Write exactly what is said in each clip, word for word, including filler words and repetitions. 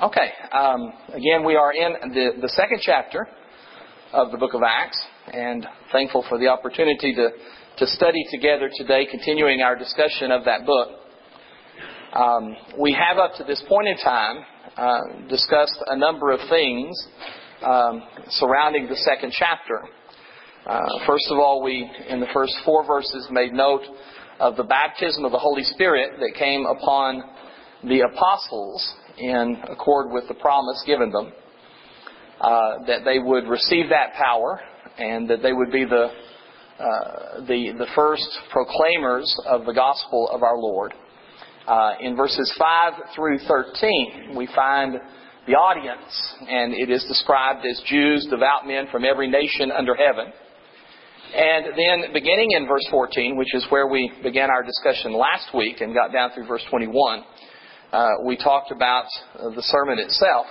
Okay, um, again, we are in the, the second chapter of the book of Acts, and thankful for the opportunity to, to study together today, continuing our discussion of that book. Um, we have up to this point in time uh, discussed a number of things um, surrounding the second chapter. Uh, first of all, we, in the first four verses, made note of the baptism of the Holy Spirit that came upon the apostles in accord with the promise given them, uh, that they would receive that power and that they would be the uh, the the first proclaimers of the gospel of our Lord. Uh, in verses five through thirteen, we find the audience, and it is described as Jews, devout men from every nation under heaven. And then beginning in verse fourteen, which is where we began our discussion last week and got down through verse twenty-one, uh, we talked about uh, the sermon itself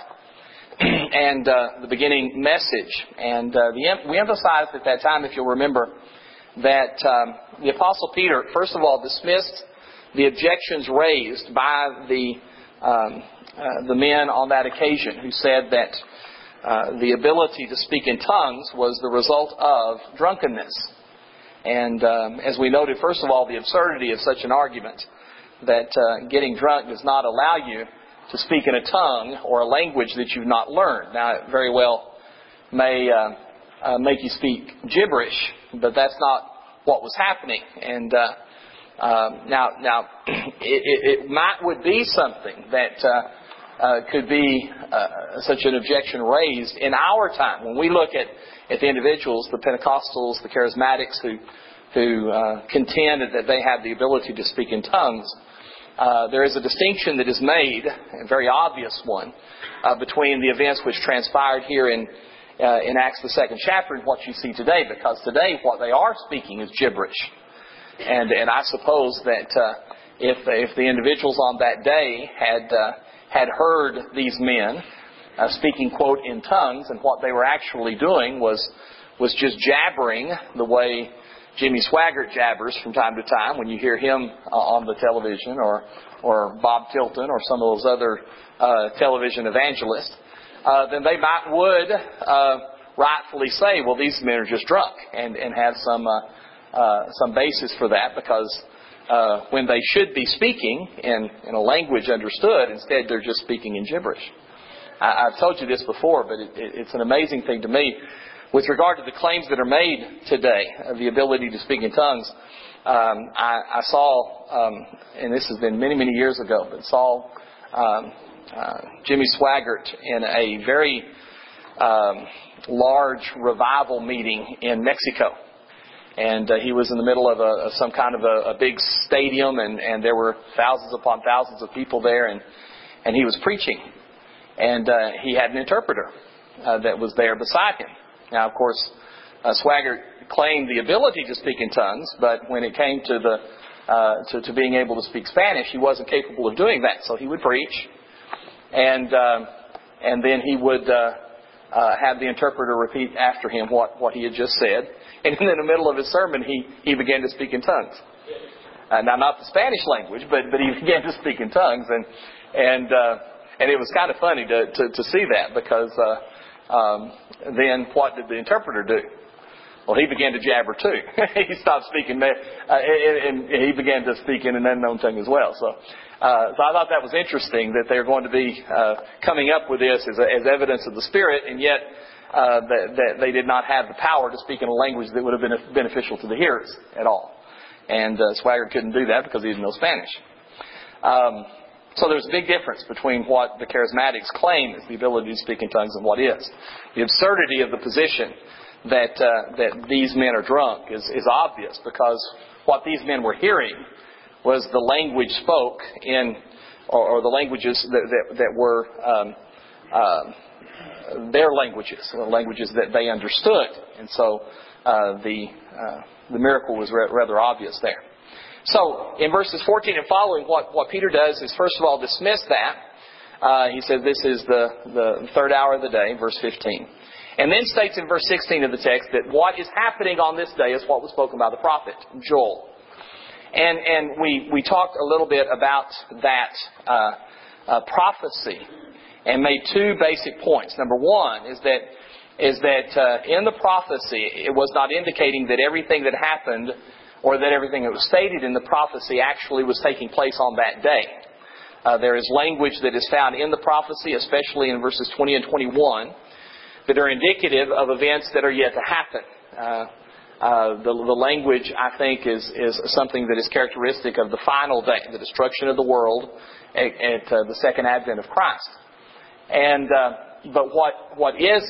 and uh, the beginning message. And uh, the, we emphasized at that time, if you'll remember, that um, the Apostle Peter, first of all, dismissed the objections raised by the um, uh, the men on that occasion who said that uh, the ability to speak in tongues was the result of drunkenness. And um, as we noted, first of all, the absurdity of such an argument, that uh, getting drunk does not allow you to speak in a tongue or a language that you've not learned. Now, it very well may uh, uh, make you speak gibberish, but that's not what was happening. And uh, Um, now, now, it, it, it might would be something that uh, uh, could be uh, such an objection raised in our time when we look at, at the individuals, the Pentecostals, the Charismatics, who who uh, contend that they have the ability to speak in tongues. Uh, there is a distinction that is made, a very obvious one, uh, between the events which transpired here in uh, in Acts the second chapter and what you see today, because today what they are speaking is gibberish. And and I suppose that uh, if if the individuals on that day had uh, had heard these men uh, speaking, quote, in tongues, and what they were actually doing was was just jabbering the way Jimmy Swaggart jabbers from time to time when you hear him uh, on the television, or or Bob Tilton or some of those other uh, television evangelists, uh, then they might would uh, rightfully say, well, these men are just drunk, and and have some. Uh, Uh, some basis for that, because uh, when they should be speaking in, in a language understood, instead they're just speaking in gibberish. I, I've told you this before, but it, it, it's an amazing thing to me with regard to the claims that are made today of the ability to speak in tongues. Um, I, I saw, um, and this has been many, many years ago, but saw um, uh, Jimmy Swaggart in a very um, large revival meeting in Mexico. And uh, he was in the middle of, a, of some kind of a, a big stadium, and, and there were thousands upon thousands of people there, and, and he was preaching. And uh, he had an interpreter uh, that was there beside him. Now, of course, uh, Swaggart claimed the ability to speak in tongues, but when it came to the uh, to, to being able to speak Spanish, he wasn't capable of doing that. So he would preach, and uh, and then he would uh, uh, have the interpreter repeat after him what, what he had just said. And in the middle of his sermon, he, he began to speak in tongues. Uh, now, not the Spanish language, but, but he began to speak in tongues. And and uh, and it was kind of funny to, to, to see that, because uh, um, then what did the interpreter do? Well, he began to jabber too. He stopped speaking, uh, and, and he began to speak in an unknown tongue as well. So, uh, so I thought that was interesting that they're going to be uh, coming up with this as, a, as evidence of the Spirit, and yet Uh, that, that they did not have the power to speak in a language that would have been beneficial to the hearers at all. And uh, Swaggart couldn't do that because he didn't know Spanish. Um, so there's a big difference between what the Charismatics claim is the ability to speak in tongues and what is. The absurdity of the position that uh, that these men are drunk is, is obvious, because what these men were hearing was the language spoke in, or, or the languages that, that, that were um, uh, their languages, the languages that they understood. And so uh, the uh, the miracle was re- rather obvious there. So in verses fourteen and following, what, what Peter does is first of all dismiss that. Uh, he says this is the, the third hour of the day, verse fifteen. And then states in verse sixteen of the text that what is happening on this day is what was spoken by the prophet Joel. And and we, we talked a little bit about that uh, uh, prophecy and made two basic points. Number one is that is that uh, in the prophecy, it was not indicating that everything that happened or that everything that was stated in the prophecy actually was taking place on that day. Uh, there is language that is found in the prophecy, especially in verses twenty and twenty-one, that are indicative of events that are yet to happen. Uh, uh, the, the language, I think, is, is something that is characteristic of the final day, the destruction of the world at, at uh, the second advent of Christ. And uh, but what what is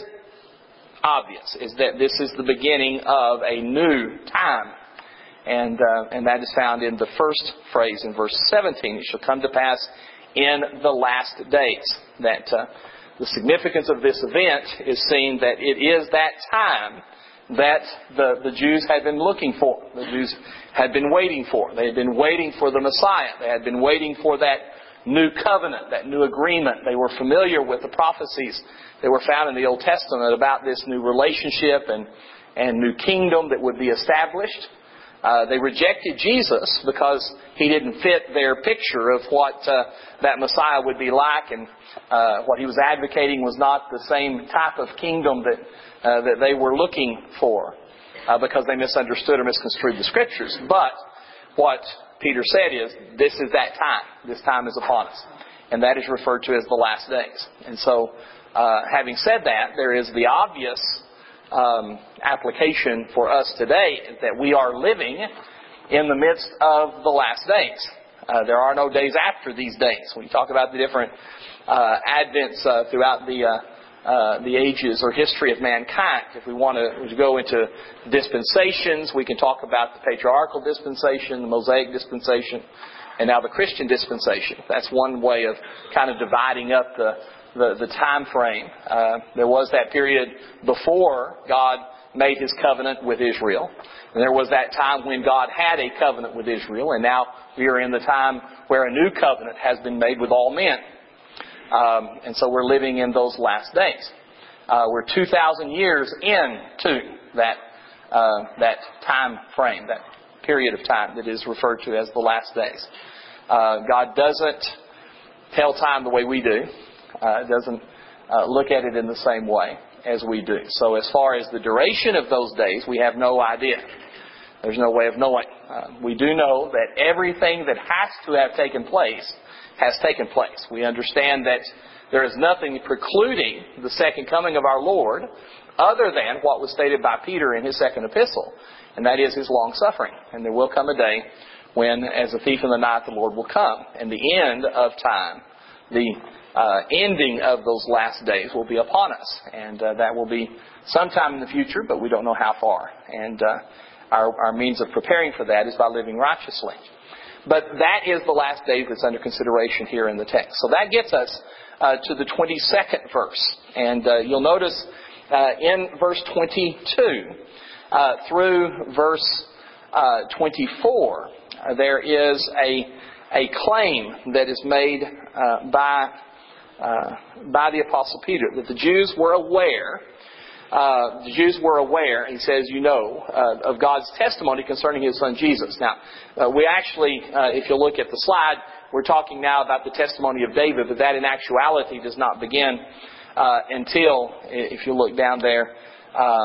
obvious is that this is the beginning of a new time. And uh, and that is found in the first phrase in verse seventeen. It shall come to pass in the last days. That uh, the significance of this event is seen that it is that time that the, the Jews had been looking for. The Jews had been waiting for. They had been waiting for the Messiah. They had been waiting for that new covenant, that new agreement. They were familiar with the prophecies that were found in the Old Testament about this new relationship and, and new kingdom that would be established. Uh, they rejected Jesus because He didn't fit their picture of what uh, that Messiah would be like, and uh, what He was advocating was not the same type of kingdom that uh, that they were looking for, uh, because they misunderstood or misconstrued the Scriptures. But what Peter said is, this is that time. This time is upon us. And that is referred to as the last days. And so, uh, having said that, there is the obvious Um, application for us today is that we are living in the midst of the last days. Uh, there are no days after these days. When you talk about the different uh, advents uh, throughout the uh, uh, the ages or history of mankind, if we want to go into dispensations, we can talk about the patriarchal dispensation, the Mosaic dispensation, and now the Christian dispensation. That's one way of kind of dividing up the The, the time frame. Uh, there was that period before God made His covenant with Israel. And there was that time when God had a covenant with Israel. And now we are in the time where a new covenant has been made with all men. Um, and so we're living in those last days. Uh, we're two thousand years into that, uh, that time frame, that period of time that is referred to as the last days. Uh, God doesn't tell time the way we do. Uh, doesn't uh, look at it in the same way as we do. So as far as the duration of those days, we have no idea. There's no way of knowing. Uh, we do know that everything that has to have taken place has taken place. We understand that there is nothing precluding the second coming of our Lord other than what was stated by Peter in his second epistle, and that is His long suffering. And there will come a day when, as a thief in the night, the Lord will come, and the end of time, the Uh, ending of those last days will be upon us. And uh, that will be sometime in the future, but we don't know how far. And uh, our, our means of preparing for that is by living righteously. But that is the last days that's under consideration here in the text. So that gets us uh, to the twenty-second verse. And uh, you'll notice uh, in verse twenty-two uh, through verse uh, twenty-four, uh, there is a, a claim that is made uh, by Uh, by the Apostle Peter, that the Jews were aware, uh, the Jews were aware, he says, you know, uh, of God's testimony concerning His Son Jesus. Now, uh, we actually, uh, if you look at the slide, we're talking now about the testimony of David, but that in actuality does not begin uh, until, if you look down there, um,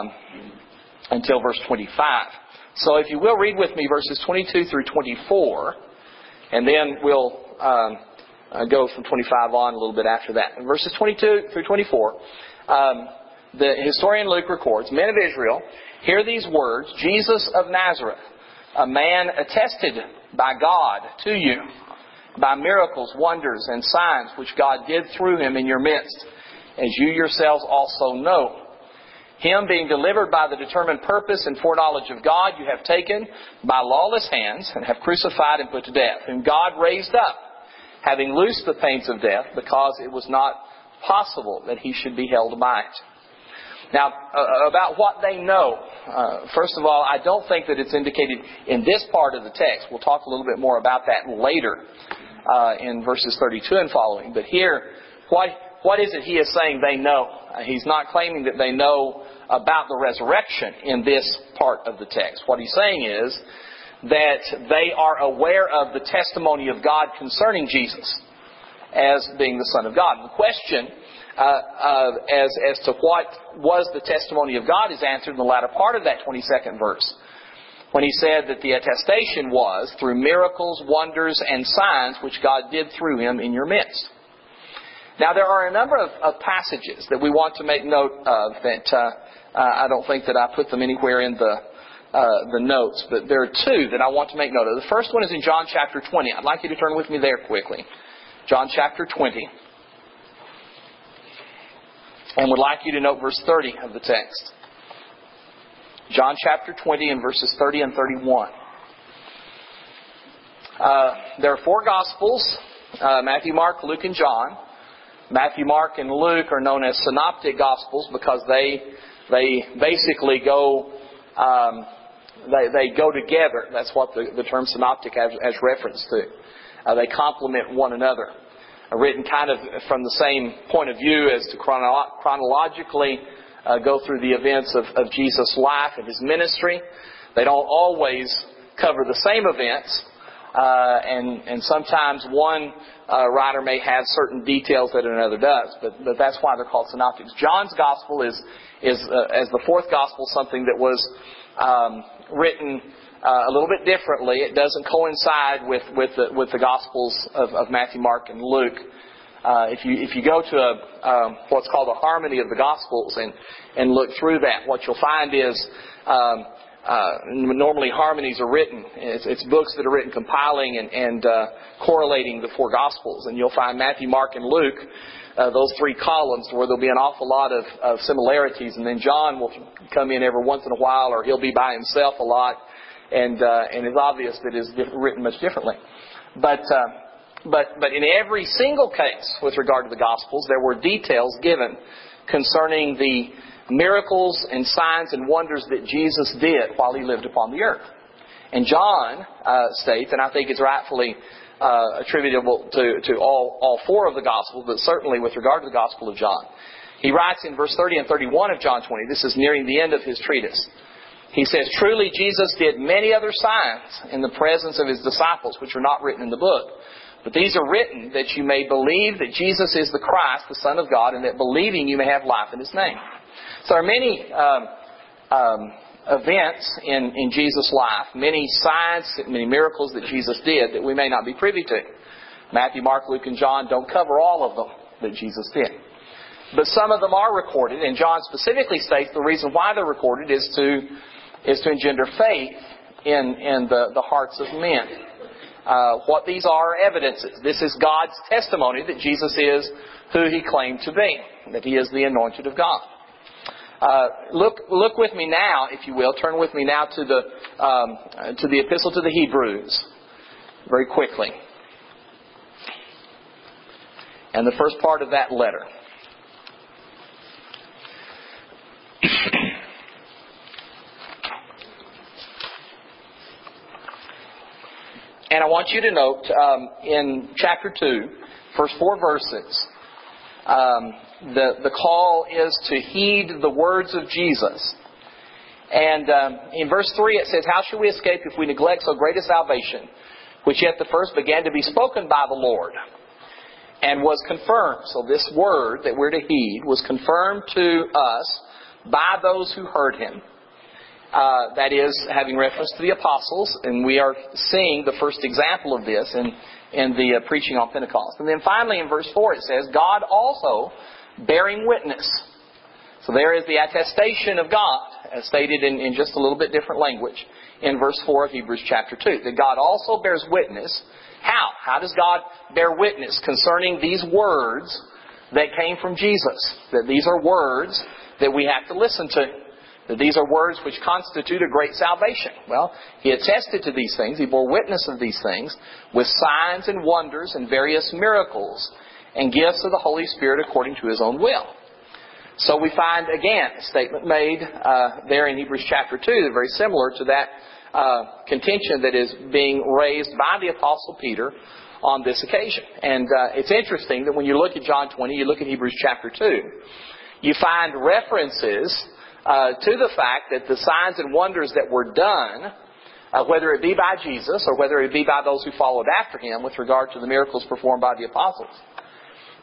until verse twenty-five. So if you will, read with me verses twenty-two through twenty-four, and then we'll Um, Uh, go from twenty-five on a little bit after that. In verses twenty-two through twenty-four, um, the historian Luke records, Men of Israel, hear these words, Jesus of Nazareth, a man attested by God to you, by miracles, wonders, and signs which God did through Him in your midst, as you yourselves also know. Him being delivered by the determined purpose and foreknowledge of God, you have taken by lawless hands and have crucified and put to death, whom God raised up, having loosed the pains of death, because it was not possible that He should be held by it. Now, uh, about what they know. Uh, first of all, I don't think that it's indicated in this part of the text. We'll talk a little bit more about that later uh, in verses thirty-two and following. But here, what, what is it He is saying they know? Uh, he's not claiming that they know about the resurrection in this part of the text. What He's saying is that they are aware of the testimony of God concerning Jesus. as being the Son of God. The question uh, uh, as, as to what was the testimony of God is answered in the latter part of that twenty-second verse, when he said that the attestation was through miracles, wonders, and signs which God did through him in your midst. Now, there are a number of, of passages that we want to make note of that uh, uh, I don't think that I put them anywhere in the uh, the notes, but there are two that I want to make note of. The first one is in John chapter twenty. I'd like you to turn with me there quickly. John chapter twenty. And would like you to note verse thirty of the text. John chapter twenty and verses thirty and thirty-one. Uh, there are four Gospels, uh, Matthew, Mark, Luke, and John. Matthew, Mark, and Luke are known as synoptic Gospels because they they basically go um, they they go together. That's what the, the term synoptic has, has reference to. Uh, they complement one another. Uh, written kind of from the same point of view as to chrono- chronologically uh, go through the events of, of Jesus' life and His ministry. They don't always cover the same events. Uh, and, and sometimes one uh, writer may have certain details that another does, but, but that's why they're called synoptics. John's Gospel is, is uh, as the fourth Gospel, something that was um, written uh, a little bit differently. It doesn't coincide with, with, the, with the Gospels of, of Matthew, Mark, and Luke. Uh, if you if you go to a um, what's called a harmony of the Gospels and, and look through that, what you'll find is um, Uh, normally harmonies are written. It's, it's books that are written compiling and, and uh, correlating the four Gospels. And you'll find Matthew, Mark, and Luke, uh, those three columns where there'll be an awful lot of, of similarities. And then John will come in every once in a while, or he'll be by himself a lot. And uh, and it's obvious that it's written much differently. But, uh, but, but in every single case with regard to the Gospels, there were details given concerning the miracles and signs and wonders that Jesus did while He lived upon the earth. And John uh, states, and I think it's rightfully uh, attributable to, to all, all four of the Gospels, but certainly with regard to the Gospel of John. He writes in verse thirty and thirty-one of John twenty, this is nearing the end of his treatise. He says, "Truly Jesus did many other signs in the presence of His disciples, which are not written in the book. But these are written that you may believe that Jesus is the Christ, the Son of God, and that believing you may have life in His name." So there are many um, um, events in, in Jesus' life, many signs, many miracles that Jesus did that we may not be privy to. Matthew, Mark, Luke, and John don't cover all of them that Jesus did. But some of them are recorded, and John specifically states the reason why they're recorded is to is to engender faith in, in the, the hearts of men. Uh, what these are are evidences. This is God's testimony that Jesus is who He claimed to be, that He is the anointed of God. Uh, look, look with me now, if you will. Turn with me now to the um, to the Epistle to the Hebrews, very quickly, and the first part of that letter. And I want you to note um, in chapter two, first four verses. Um, the the call is to heed the words of Jesus. And um, in verse three it says, "How shall we escape if we neglect so great a salvation, which yet the first began to be spoken by the Lord, and was confirmed." So this word that we're to heed was confirmed to us by those who heard Him. Uh, that is, having reference to the apostles, and we are seeing the first example of this in in the uh, preaching on Pentecost. And then finally in verse four it says, "God also bearing witness." So there is the attestation of God, as stated in, in just a little bit different language in verse four of Hebrews chapter two. That God also bears witness. How? How does God bear witness concerning these words that came from Jesus? That these are words that we have to listen to. That these are words which constitute a great salvation. Well, He attested to these things. He bore witness of these things with signs and wonders and various miracles and gifts of the Holy Spirit according to His own will. So we find, again, a statement made uh, there in Hebrews chapter two that is very similar to that uh, contention that is being raised by the Apostle Peter on this occasion. And uh, it's interesting that when you look at John twenty, you look at Hebrews chapter two, you find references Uh, to the fact that the signs and wonders that were done, uh, whether it be by Jesus or whether it be by those who followed after Him with regard to the miracles performed by the apostles,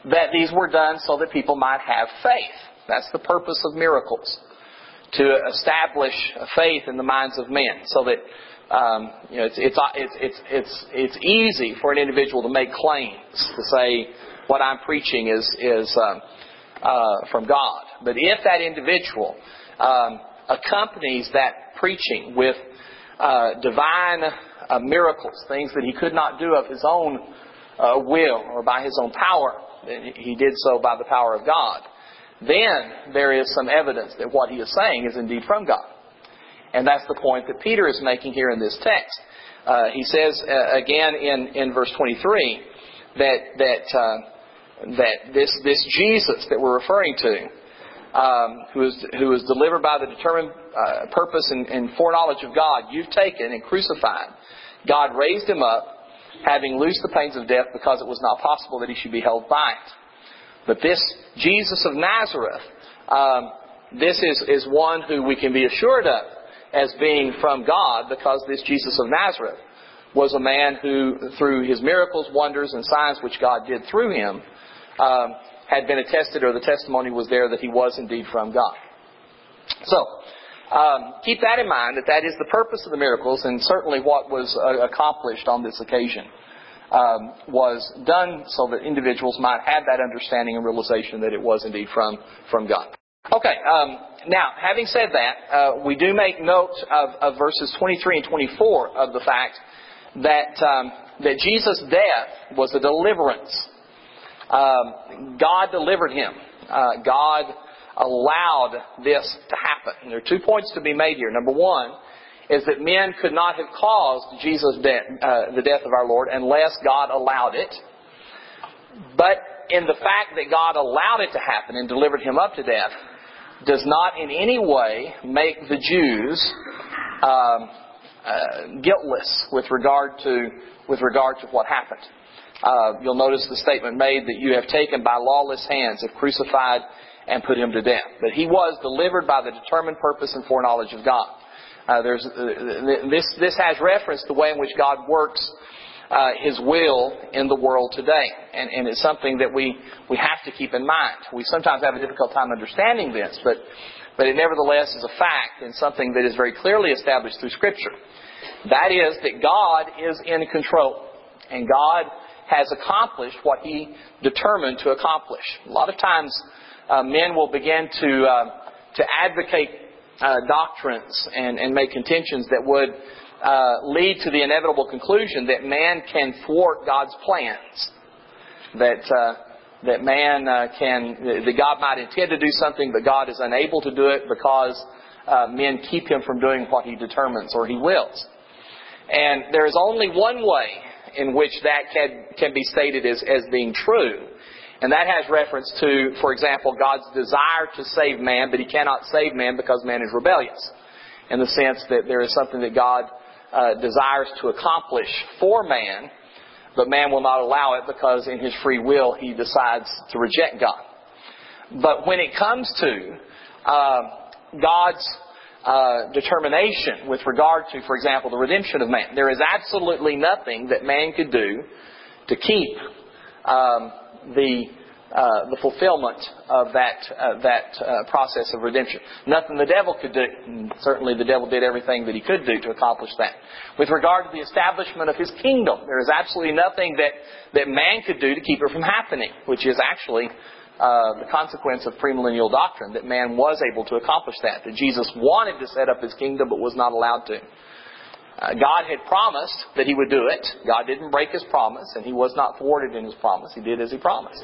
that these were done so that people might have faith. That's the purpose of miracles, to establish faith in the minds of men, so that um, you know it's it's it's it's it's it's easy for an individual to make claims to say what I'm preaching is is um, uh, from God. But if that individual um, accompanies that preaching with uh, divine uh, miracles, things that he could not do of his own uh, will or by his own power, he did so by the power of God, then there is some evidence that what he is saying is indeed from God. And that's the point that Peter is making here in this text. Uh, he says uh, again in, in verse twenty-three that that uh, that this this Jesus that we're referring to, um, who is who is delivered by the determined uh, purpose and, and foreknowledge of God, you've taken and crucified. God raised him up, having loosed the pains of death, because it was not possible that he should be held by it. But this Jesus of Nazareth, um, this is, is one who we can be assured of as being from God, because this Jesus of Nazareth was a man who, through his miracles, wonders, and signs which God did through him, um, had been attested, or the testimony was there that he was indeed from God. So, Um, keep that in mind, that that is the purpose of the miracles, and certainly what was uh, accomplished on this occasion um, was done so that individuals might have that understanding and realization that it was indeed from, from God. Okay, um, now, having said that, uh, we do make note of, of verses twenty-three and twenty-four of the fact that, um, that Jesus' death was a deliverance. Um, God delivered him. Uh, God allowed this to happen. And there are two points to be made here. Number one is that men could not have caused Jesus' death, uh, the death of our Lord, unless God allowed it. But in the fact that God allowed it to happen and delivered him up to death does not in any way make the Jews um, uh, guiltless with regard to with regard to what happened. Uh, you'll notice the statement made that you have taken by lawless hands, have crucified and put him to death. But he was delivered by the determined purpose and foreknowledge of God. Uh, there's uh, this. This has reference to the way in which God works uh, His will in the world today, and, and it's something that we we have to keep in mind. We sometimes have a difficult time understanding this, but but it nevertheless is a fact and something that is very clearly established through Scripture. That is that God is in control, and God has accomplished what He determined to accomplish. A lot of times, Uh, men will begin to uh, to advocate uh, doctrines and, and make contentions that would uh, lead to the inevitable conclusion that man can thwart God's plans, that uh, that man uh, can that God might intend to do something, but God is unable to do it because uh, men keep Him from doing what He determines or He wills. And there is only one way in which that can can be stated as as being true. And that has reference to, for example, God's desire to save man, but He cannot save man because man is rebellious. In the sense that there is something that God uh, desires to accomplish for man, but man will not allow it because in his free will he decides to reject God. But when it comes to uh, God's uh, determination with regard to, for example, the redemption of man, there is absolutely nothing that man could do to keep um, the uh, the fulfillment of that uh, that uh, process of redemption. Nothing the devil could do. And certainly the devil did everything that he could do to accomplish that. With regard to the establishment of his kingdom, there is absolutely nothing that, that man could do to keep it from happening, which is actually uh, the consequence of premillennial doctrine, that man was able to accomplish that. That Jesus wanted to set up His kingdom but was not allowed to. Uh, God had promised that He would do it. God didn't break His promise, and He was not thwarted in His promise. He did as He promised.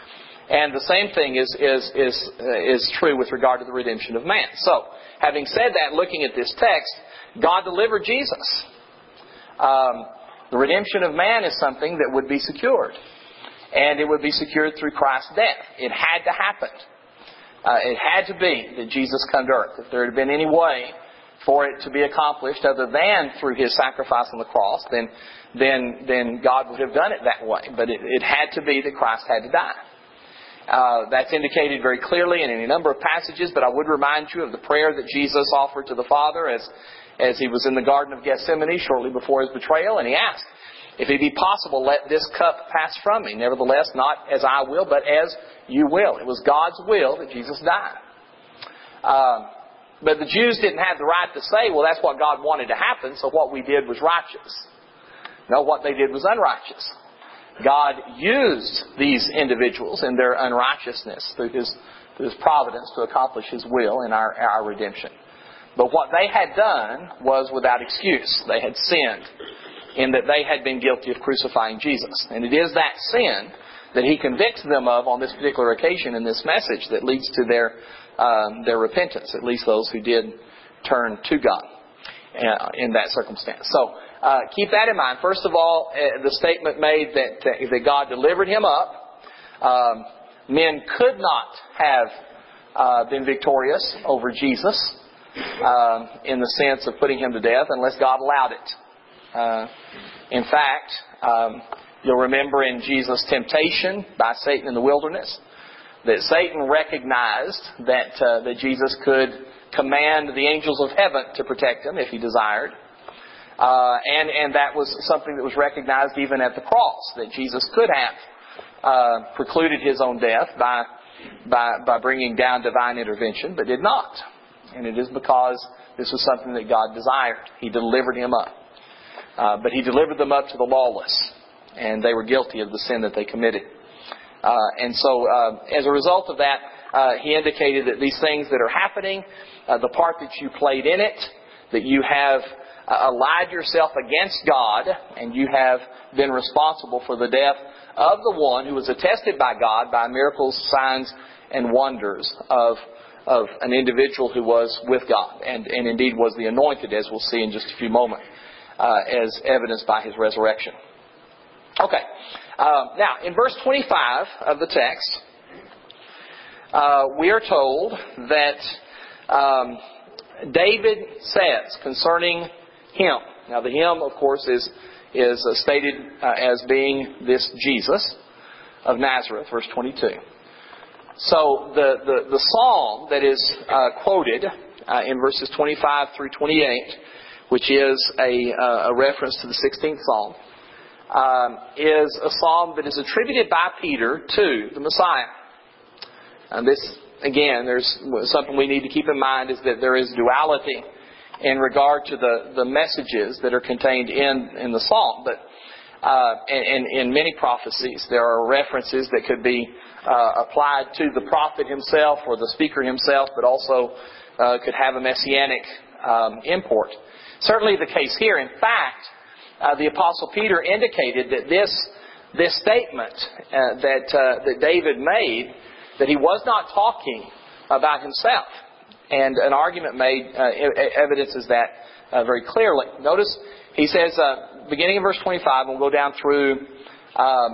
And the same thing is is is uh, is true with regard to the redemption of man. So, having said that, looking at this text, God delivered Jesus. Um, the redemption of man is something that would be secured, and it would be secured through Christ's death. It had to happen. Uh, it had to be that Jesus come to earth. If there had been any way for it to be accomplished other than through His sacrifice on the cross, then then then God would have done it that way. But it, it had to be that Christ had to die. Uh, that's indicated very clearly in any number of passages, but I would remind you of the prayer that Jesus offered to the Father as as He was in the Garden of Gethsemane shortly before His betrayal, and He asked, If it be possible, let this cup pass from me. Nevertheless, not as I will, but as you will. It was God's will that Jesus died. Um, but the Jews didn't have the right to say, well, that's what God wanted to happen, so what we did was righteous. No, what they did was unrighteous. God used these individuals in their unrighteousness through His, through His providence to accomplish His will in our, our redemption. But what they had done was without excuse. They had sinned in that they had been guilty of crucifying Jesus. And it is that sin that He convicts them of on this particular occasion in this message that leads to their um, their repentance, at least those who did turn to God uh, in that circumstance. So uh, keep that in mind. First of all, uh, the statement made that, uh, that God delivered Him up. Um, men could not have uh, been victorious over Jesus um, in the sense of putting Him to death unless God allowed it. Uh, in fact, um, you'll remember in Jesus' temptation by Satan in the wilderness that Satan recognized that uh, that Jesus could command the angels of heaven to protect him if he desired. Uh, and, and that was something that was recognized even at the cross, that Jesus could have uh, precluded His own death by, by, by bringing down divine intervention, but did not. And it is because this was something that God desired. He delivered Him up. Uh, but He delivered them up to the lawless, and they were guilty of the sin that they committed. Uh, and so, uh, as a result of that, uh, He indicated that these things that are happening, uh, the part that you played in it, that you have uh, allied yourself against God, and you have been responsible for the death of the one who was attested by God by miracles, signs, and wonders of of an individual who was with God, and, and indeed was the anointed, as we'll see in just a few moments, uh, as evidenced by His resurrection. Okay. Uh, now, in verse twenty-five of the text, uh, we are told that um, David says concerning him. Now, the him, of course, is is uh, stated uh, as being this Jesus of Nazareth, verse twenty-two. So, the, the, the psalm that is uh, quoted uh, in verses twenty-five through twenty-eight, which is a, uh, a reference to the sixteenth psalm, Um, is a psalm that is attributed by Peter to the Messiah. And this, again, there's something we need to keep in mind, is that there is duality in regard to the, the messages that are contained in, in the psalm. But uh, in, in many prophecies, there are references that could be uh, applied to the prophet himself or the speaker himself, but also uh, could have a messianic um, import. Certainly the case here. In fact, Uh, the Apostle Peter indicated that this this statement uh, that uh, that David made, that he was not talking about himself, and an argument made uh, evidences that uh, very clearly. Notice he says, uh, beginning in verse twenty-five, and we'll go down through um,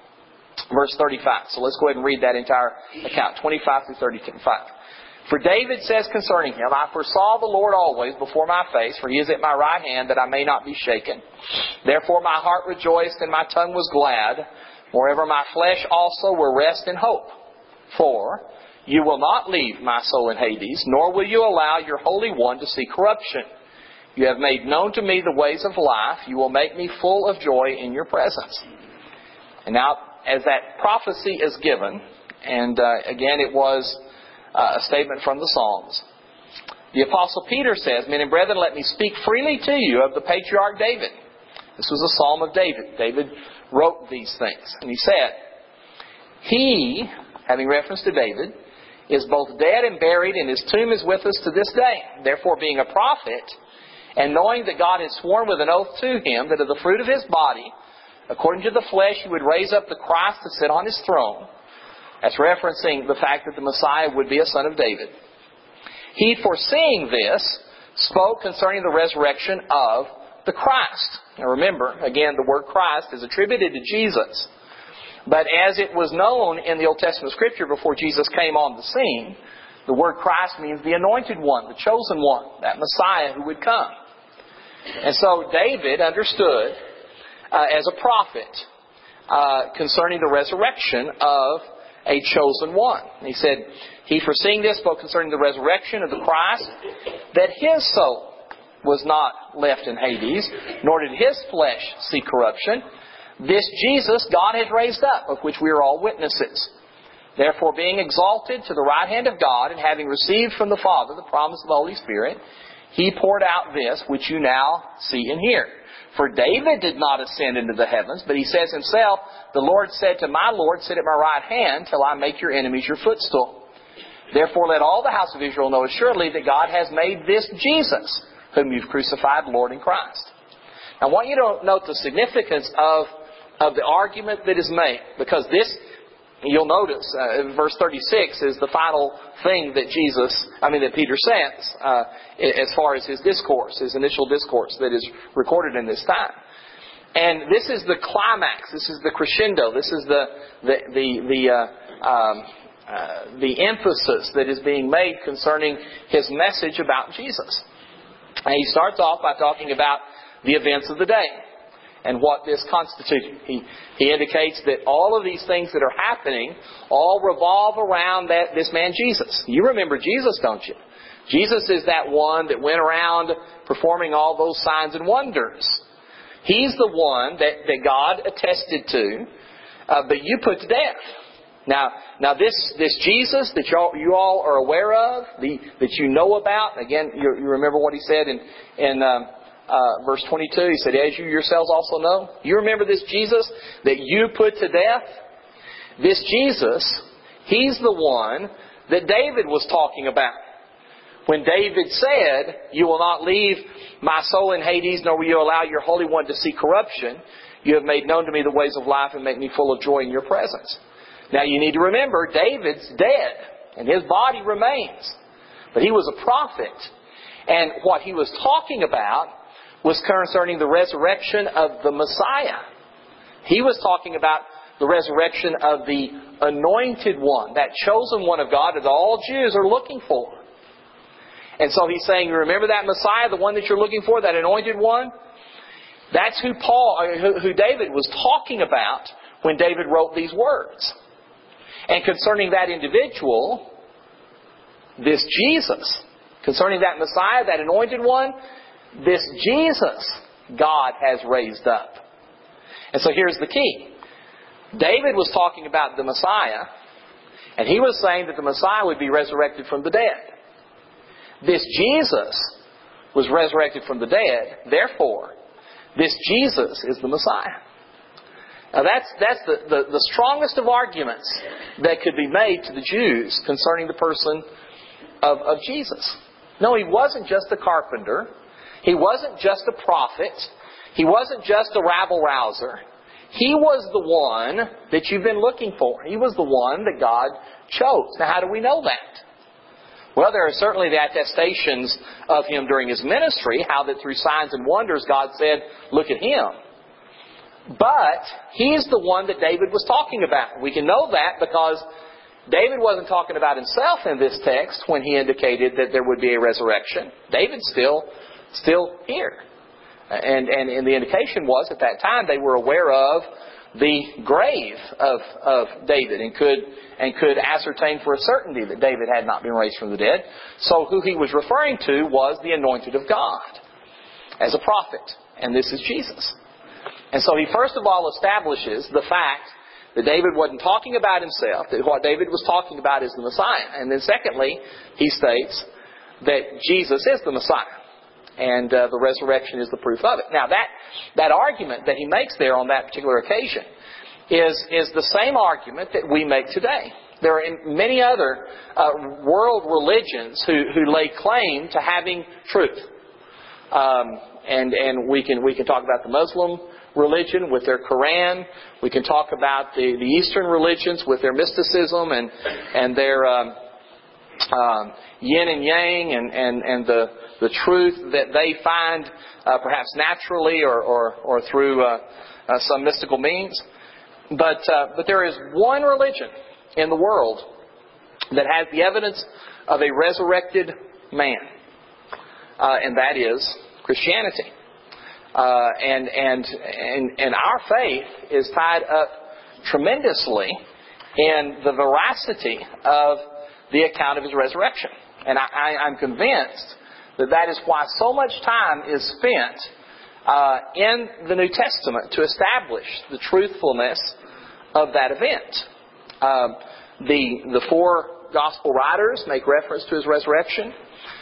verse thirty-five. So let's go ahead and read that entire account, twenty-five through thirty-five. For David says concerning him, I foresaw the Lord always before my face, for He is at my right hand, that I may not be shaken. Therefore my heart rejoiced, and my tongue was glad. Moreover, my flesh also will rest in hope. For you will not leave my soul in Hades, nor will you allow your Holy One to see corruption. You have made known to me the ways of life. You will make me full of joy in your presence. And now, as that prophecy is given, and uh, again it was Uh, a statement from the Psalms, the Apostle Peter says, Men and brethren, let me speak freely to you of the patriarch David. This was a psalm of David. David wrote these things. And he said, He, having reference to David, is both dead and buried, and His tomb is with us to this day. Therefore, being a prophet, and knowing that God had sworn with an oath to him that of the fruit of his body, according to the flesh, He would raise up the Christ to sit on His throne. That's referencing the fact that the Messiah would be a son of David. He, foreseeing this, spoke concerning the resurrection of the Christ. Now remember, again, the word Christ is attributed to Jesus. But as it was known in the Old Testament Scripture before Jesus came on the scene, the word Christ means the anointed one, the chosen one, that Messiah who would come. And so David understood uh, as a prophet uh, concerning the resurrection of a chosen one. He said, He, foreseeing this, spoke concerning the resurrection of the Christ, that His soul was not left in Hades, nor did His flesh see corruption. This Jesus God has raised up, of which we are all witnesses. Therefore, being exalted to the right hand of God, and having received from the Father the promise of the Holy Spirit, He poured out this which you now see and hear. For David did not ascend into the heavens, but he says himself, the Lord said to my Lord, sit at my right hand till I make your enemies your footstool. Therefore let all the house of Israel know assuredly that God has made this Jesus, whom you've crucified, Lord and Christ. Now I want you to note the significance of, of the argument that is made, because this, you'll notice, uh, verse thirty-six is the final thing that Jesus, I mean that Peter says, uh, as far as his discourse, his initial discourse that is recorded in this time. And this is the climax, this is the crescendo, this is the the the, the uh, um, uh, the emphasis that is being made concerning his message about Jesus. And he starts off by talking about the events of the day and what this constituted. He, he indicates that all of these things that are happening all revolve around that this man Jesus. You remember Jesus, don't you? Jesus is that one that went around performing all those signs and wonders. He's the one that, that God attested to, uh, but you put to death. Now, now this this Jesus that you all, you all are aware of, the, that you know about. Again, you, you remember what he said in in um, uh, verse twenty-two. He said, "As you yourselves also know." You remember this Jesus that you put to death. This Jesus, He's the one that David was talking about. When David said, "You will not leave my soul in Hades, nor will you allow your Holy One to see corruption. You have made known to me the ways of life and make me full of joy in your presence." Now you need to remember, David's dead and his body remains. But he was a prophet. And what he was talking about was concerning the resurrection of the Messiah. He was talking about the resurrection of the anointed one, that chosen one of God that all Jews are looking for. And so he's saying, remember that Messiah, the one that you're looking for, that anointed one? That's who Paul, who, who David was talking about when David wrote these words. And concerning that individual, this Jesus, concerning that Messiah, that anointed one, this Jesus God has raised up. And so here's the key. David was talking about the Messiah, and he was saying that the Messiah would be resurrected from the dead. This Jesus was resurrected from the dead. Therefore, this Jesus is the Messiah. Now that's that's the, the, the strongest of arguments that could be made to the Jews concerning the person of, of Jesus. No, He wasn't just a carpenter. He wasn't just a prophet. He wasn't just a rabble-rouser. He was the one that you've been looking for. He was the one that God chose. Now how do we know that? Well, there are certainly the attestations of Him during His ministry, how that through signs and wonders God said, look at Him. But He's the one that David was talking about. We can know that because David wasn't talking about himself in this text when he indicated that there would be a resurrection. David's still, still here. And, and, and the indication was at that time they were aware of the grave of, of David and could, and could ascertain for a certainty that David had not been raised from the dead. So who he was referring to was the anointed of God as a prophet. And this is Jesus. And so he first of all establishes the fact that David wasn't talking about himself, that what David was talking about is the Messiah. And then secondly, he states that Jesus is the Messiah. And uh, the resurrection is the proof of it. Now that, that argument that he makes there on that particular occasion is, is the same argument that we make today. There are many other uh, world religions who, who lay claim to having truth. Um, and and we can we can talk about the Muslim religion with their Quran. We can talk about the, the Eastern religions with their mysticism and and their um, um, yin and yang and, and, and the the truth that they find uh, perhaps naturally or or, or through uh, uh, some mystical means. But uh, but there is one religion in the world that has the evidence of a resurrected man, uh, and that is Christianity. Uh, and, and, and, and our faith is tied up tremendously in the veracity of the account of His resurrection. And I, I, I'm convinced that that is why so much time is spent uh, in the New Testament to establish the truthfulness of that event. Um, the the four gospel writers make reference to His resurrection.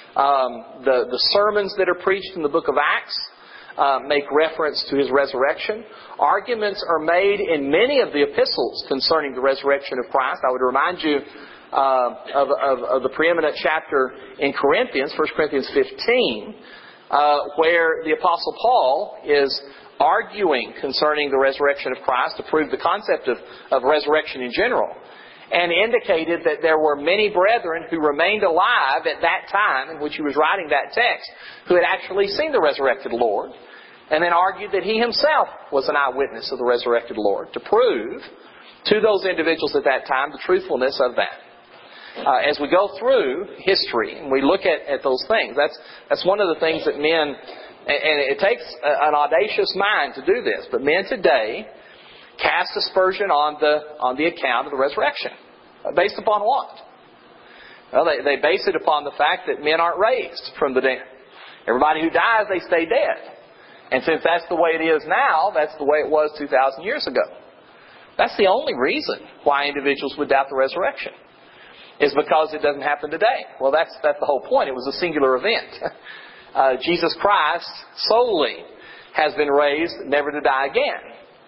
Um, the, the sermons that are preached in the book of Acts uh, make reference to His resurrection. Arguments are made in many of the epistles concerning the resurrection of Christ. I would remind you uh, of, of, of the preeminent chapter in Corinthians, First Corinthians fifteen, uh, where the Apostle Paul is arguing concerning the resurrection of Christ to prove the concept of, of resurrection in general, and indicated that there were many brethren who remained alive at that time in which he was writing that text who had actually seen the resurrected Lord, and then argued that he himself was an eyewitness of the resurrected Lord to prove to those individuals at that time the truthfulness of that. Uh, as we go through history and we look at, at those things, that's that's one of the things that men, and it takes an audacious mind to do this, but men today cast aspersion on the on the account of the resurrection. Based upon what? Well, they, they base it upon the fact that men aren't raised from the dead. Everybody who dies, they stay dead. And since that's the way it is now, that's the way it was two thousand years ago. That's the only reason why individuals would doubt the resurrection, is because it doesn't happen today. Well, that's that's the whole point. It was a singular event. Uh, Jesus Christ solely has been raised, never to die again.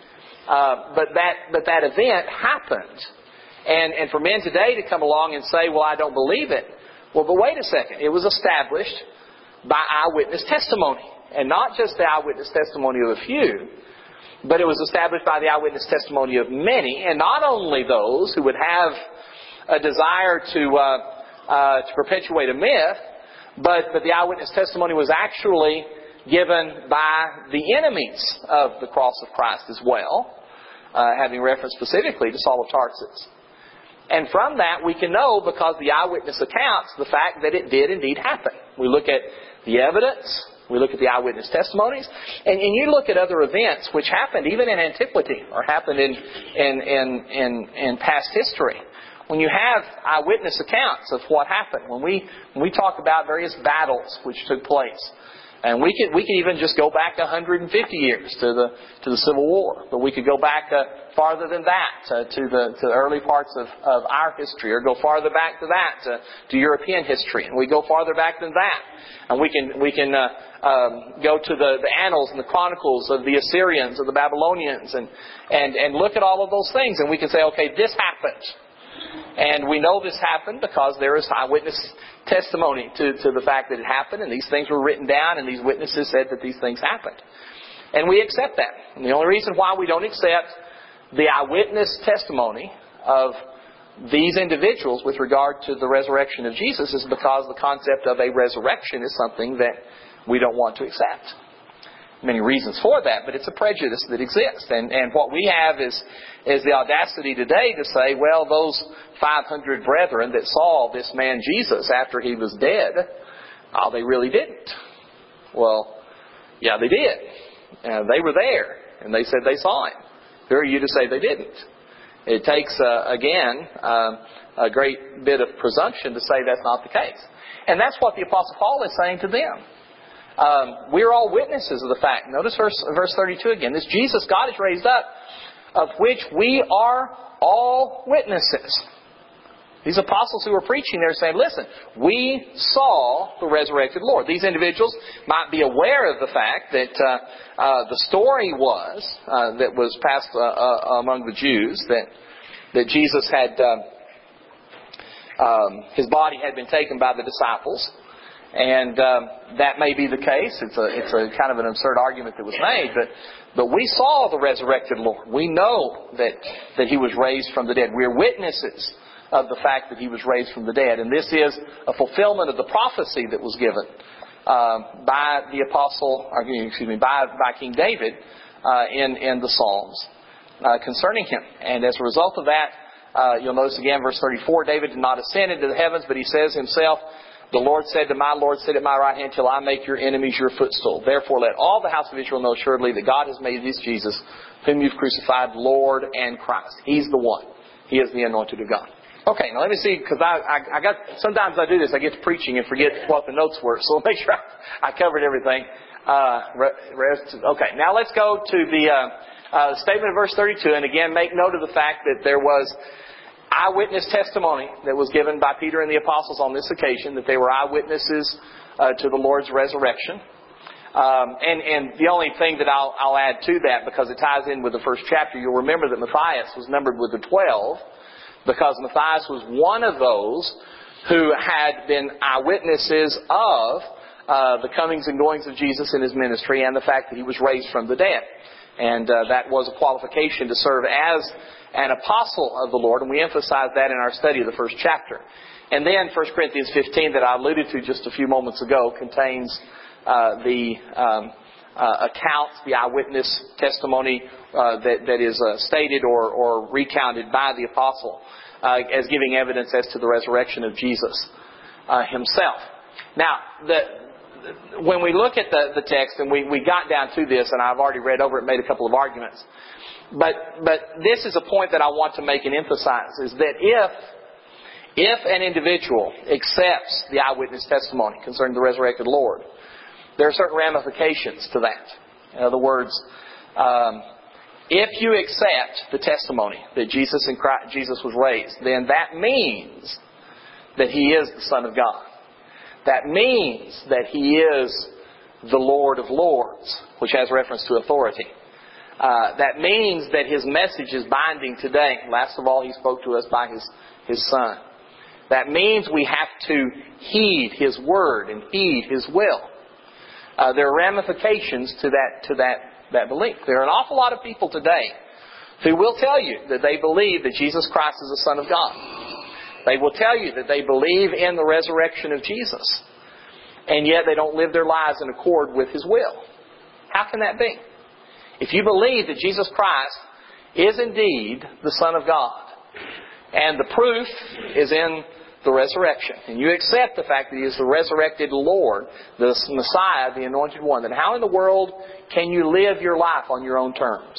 Uh, but that but that event happened. And, and for men today to come along and say, well, I don't believe it. Well, but wait a second. It was established by eyewitness testimony. And not just the eyewitness testimony of a few, but it was established by the eyewitness testimony of many. And not only those who would have a desire to uh, uh, to perpetuate a myth, but, but the eyewitness testimony was actually given by the enemies of the cross of Christ as well, uh, having reference specifically to Saul of Tarsus. And from that we can know, because the eyewitness accounts, the fact that it did indeed happen. We look at the evidence, we look at the eyewitness testimonies, and, and you look at other events which happened even in antiquity or happened in, in, in, in, in past history. When you have eyewitness accounts of what happened, when we when we talk about various battles which took place, and we could we could even just go back one hundred fifty years to the to the Civil War, but we could go back uh, farther than that uh, to the to the early parts of, of our history, or go farther back to that to, to European history, and we go farther back than that, and we can we can uh, um, go to the, the annals and the chronicles of the Assyrians, of the Babylonians, and and and look at all of those things, and we can say, okay, this happened. And we know this happened because there is eyewitness testimony to, to the fact that it happened, and these things were written down, and these witnesses said that these things happened. And we accept that. And the only reason why we don't accept the eyewitness testimony of these individuals with regard to the resurrection of Jesus is because the concept of a resurrection is something that we don't want to accept. Many reasons for that, but it's a prejudice that exists. And and what we have is is the audacity today to say, well, those five hundred brethren that saw this man Jesus after he was dead, oh, they really didn't. Well, yeah, they did. Uh, they were there, and they said they saw him. Who are you to say they didn't? It takes, uh, again, uh, a great bit of presumption to say that's not the case. And that's what the Apostle Paul is saying to them. Um, we're all witnesses of the fact. Notice verse, verse thirty-two again. This Jesus God is raised up, of which we are all witnesses. These apostles who were preaching, they're saying, listen, we saw the resurrected Lord. These individuals might be aware of the fact that uh, uh, the story was, uh, that was passed uh, uh, among the Jews, that that Jesus had, uh, um, his body had been taken by the disciples. And um, that may be the case. It's a it's a kind of an absurd argument that was made, but but we saw the resurrected Lord. We know that that He was raised from the dead. We're witnesses of the fact that He was raised from the dead, and this is a fulfillment of the prophecy that was given uh, by the apostle, or, excuse me, by by King David uh, in in the Psalms uh, concerning Him. And as a result of that, uh, you'll notice again, verse thirty-four, David did not ascend into the heavens, but he says himself, the Lord said to my Lord, sit at my right hand till I make your enemies your footstool. Therefore let all the house of Israel know assuredly that God has made this Jesus, whom you've crucified, Lord and Christ. He's the one. He is the anointed of God. Okay, now let me see, because I, I, I got, sometimes I do this, I get to preaching and forget what the notes were, so I'll make sure I, I covered everything. Uh, rest, okay, now let's go to the uh, uh, statement of verse thirty-two, and again, make note of the fact that there was eyewitness testimony that was given by Peter and the apostles on this occasion, that they were eyewitnesses uh, to the Lord's resurrection. Um, and, and the only thing that I'll, I'll add to that, because it ties in with the first chapter, you'll remember that Matthias was numbered with the twelve, because Matthias was one of those who had been eyewitnesses of uh, the comings and goings of Jesus in His ministry and the fact that He was raised from the dead. And uh, that was a qualification to serve as an apostle of the Lord, and we emphasized that in our study of the first chapter. And then First Corinthians fifteen, that I alluded to just a few moments ago, contains uh, the um, uh, accounts, the eyewitness testimony uh, that, that is uh, stated or, or recounted by the apostle uh, as giving evidence as to the resurrection of Jesus uh, Himself. Now, the when we look at the, the text, and we, we got down to this, and I've already read over it, made a couple of arguments. But but this is a point that I want to make and emphasize, is that if if an individual accepts the eyewitness testimony concerning the resurrected Lord, there are certain ramifications to that. In other words, um, if you accept the testimony that Jesus and Christ, Jesus was raised, then that means that He is the Son of God. That means that He is the Lord of Lords, which has reference to authority. Uh, that means that His message is binding today. Last of all, He spoke to us by His, His Son. That means we have to heed His word and heed His will. Uh, there are ramifications to that to that, that belief. There are an awful lot of people today who will tell you that they believe that Jesus Christ is the Son of God. They will tell you that they believe in the resurrection of Jesus, and yet they don't live their lives in accord with His will. How can that be? If you believe that Jesus Christ is indeed the Son of God, and the proof is in the resurrection, and you accept the fact that He is the resurrected Lord, the Messiah, the Anointed One, then how in the world can you live your life on your own terms?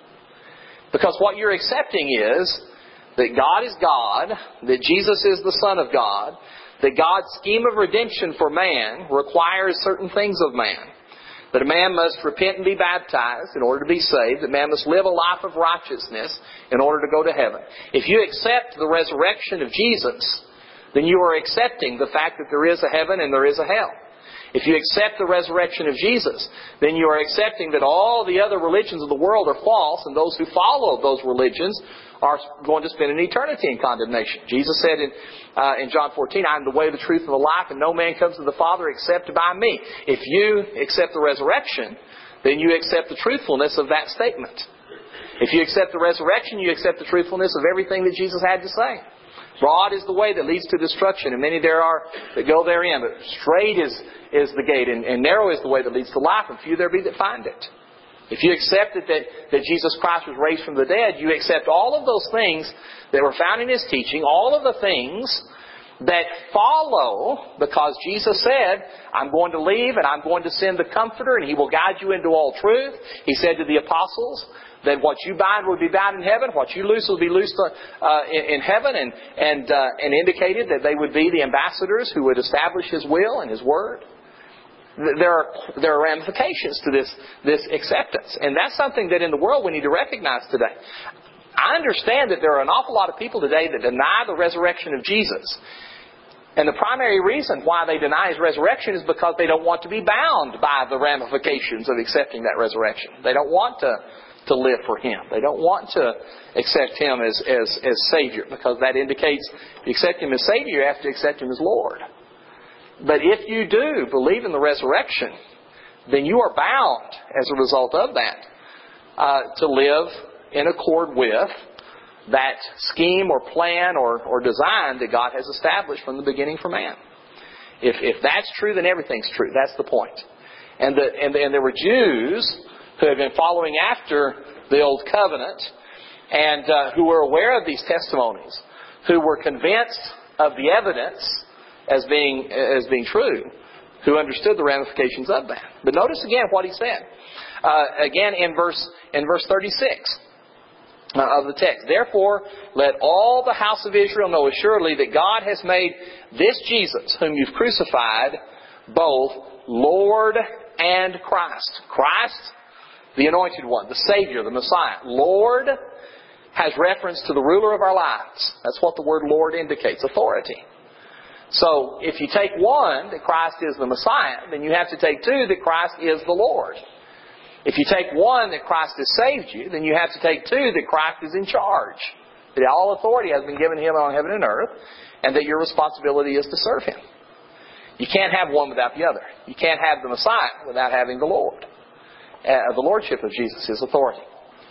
Because what you're accepting is that God is God, that Jesus is the Son of God, that God's scheme of redemption for man requires certain things of man. That a man must repent and be baptized in order to be saved. That man must live a life of righteousness in order to go to heaven. If you accept the resurrection of Jesus, then you are accepting the fact that there is a heaven and there is a hell. If you accept the resurrection of Jesus, then you are accepting that all the other religions of the world are false, and those who follow those religions are going to spend an eternity in condemnation. Jesus said in uh, in John fourteen, I am the way, the truth, and the life, and no man comes to the Father except by me. If you accept the resurrection, then you accept the truthfulness of that statement. If you accept the resurrection, you accept the truthfulness of everything that Jesus had to say. Broad is the way that leads to destruction, and many there are that go therein. But straight is, is the gate, and, and narrow is the way that leads to life, and few there be that find it. If you accept that, that, that Jesus Christ was raised from the dead, you accept all of those things that were found in His teaching, all of the things that follow, because Jesus said, I'm going to leave and I'm going to send the Comforter and He will guide you into all truth. He said to the apostles that what you bind will be bound in heaven, what you loose will be loosed uh, in, in heaven, and and uh, and indicated that they would be the ambassadors who would establish His will and His word. There are there are ramifications to this this acceptance, and that's something that in the world we need to recognize today. I understand that there are an awful lot of people today that deny the resurrection of Jesus. And the primary reason why they deny His resurrection is because they don't want to be bound by the ramifications of accepting that resurrection. They don't want to, to live for Him. They don't want to accept Him as, as, as Savior, because that indicates if you accept Him as Savior, you have to accept Him as Lord. But if you do believe in the resurrection, then you are bound, as a result of that, uh, to live in accord with that scheme or plan or, or design that God has established from the beginning for man. If if that's true, then everything's true. That's the point. And the, and, and there were Jews who had been following after the Old Covenant and uh, who were aware of these testimonies, who were convinced of the evidence as being as being true, who understood the ramifications of that. But notice again what he said. Uh, again in verse in verse thirty-six. uh, of the text. Therefore, let all the house of Israel know assuredly that God has made this Jesus, whom you've crucified, both Lord and Christ. Christ, the Anointed One, the Savior, the Messiah. Lord has reference to the ruler of our lives. That's what the word Lord indicates, authority. So, if you take one, that Christ is the Messiah, then you have to take two, that Christ is the Lord. If you take one, that Christ has saved you, then you have to take two, that Christ is in charge. That all authority has been given to Him on heaven and earth, and that your responsibility is to serve Him. You can't have one without the other. You can't have the Messiah without having the Lord. Uh, the Lordship of Jesus is authority.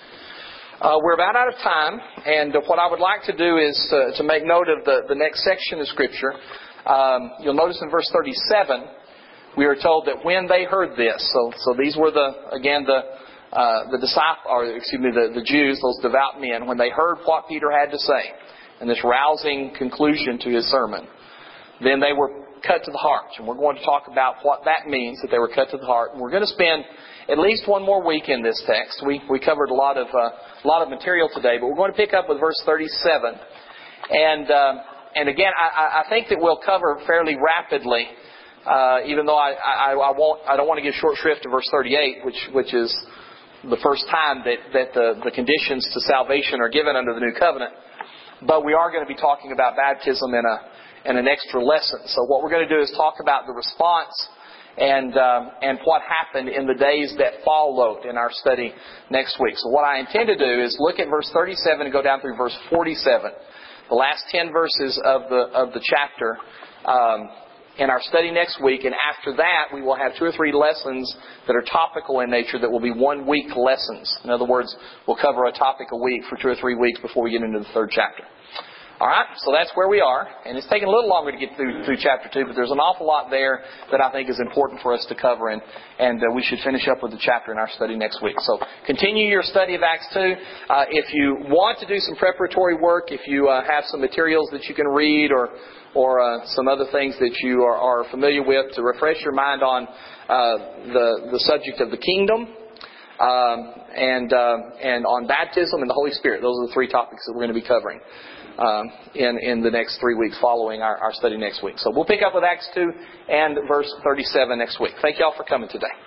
Uh, we're about out of time, and what I would like to do is uh, to make note of the, the next section of Scripture. Um, you'll notice in verse thirty-seven, we are told that when they heard this, so so these were the again the uh, the disciple, or excuse me, the, the Jews, those devout men, when they heard what Peter had to say, and this rousing conclusion to his sermon, then they were cut to the heart, and we're going to talk about what that means, that they were cut to the heart. And we're going to spend at least one more week in this text. We we covered a lot of uh, a lot of material today, but we're going to pick up with verse thirty-seven, and uh, and again, I, I think that we'll cover fairly rapidly. Uh, even though I, I, I won't, I don't want to give short shrift to verse thirty-eight, which which is the first time that, that the, the conditions to salvation are given under the new covenant. But we are going to be talking about baptism in a in an extra lesson. So what we're going to do is talk about the response and um, and what happened in the days that followed in our study next week. So what I intend to do is look at verse thirty-seven and go down through verse forty-seven, the last ten verses of the of the chapter. Um, in our study next week, and after that we will have two or three lessons that are topical in nature that will be one week lessons. In other words, we'll cover a topic a week for two or three weeks before we get into the third chapter. Alright, so that's where we are, and it's taken a little longer to get through, through chapter two, but there's an awful lot there that I think is important for us to cover, and, and uh, we should finish up with the chapter in our study next week. So continue your study of Acts two. Uh, if you want to do some preparatory work, if you uh, have some materials that you can read or or uh, some other things that you are, are familiar with to refresh your mind on uh, the the subject of the kingdom um, and uh, and on baptism and the Holy Spirit. Those are the three topics that we're going to be covering um, in in the next three weeks following our, our study next week. So we'll pick up with Acts two and verse thirty-seven next week. Thank you all for coming today.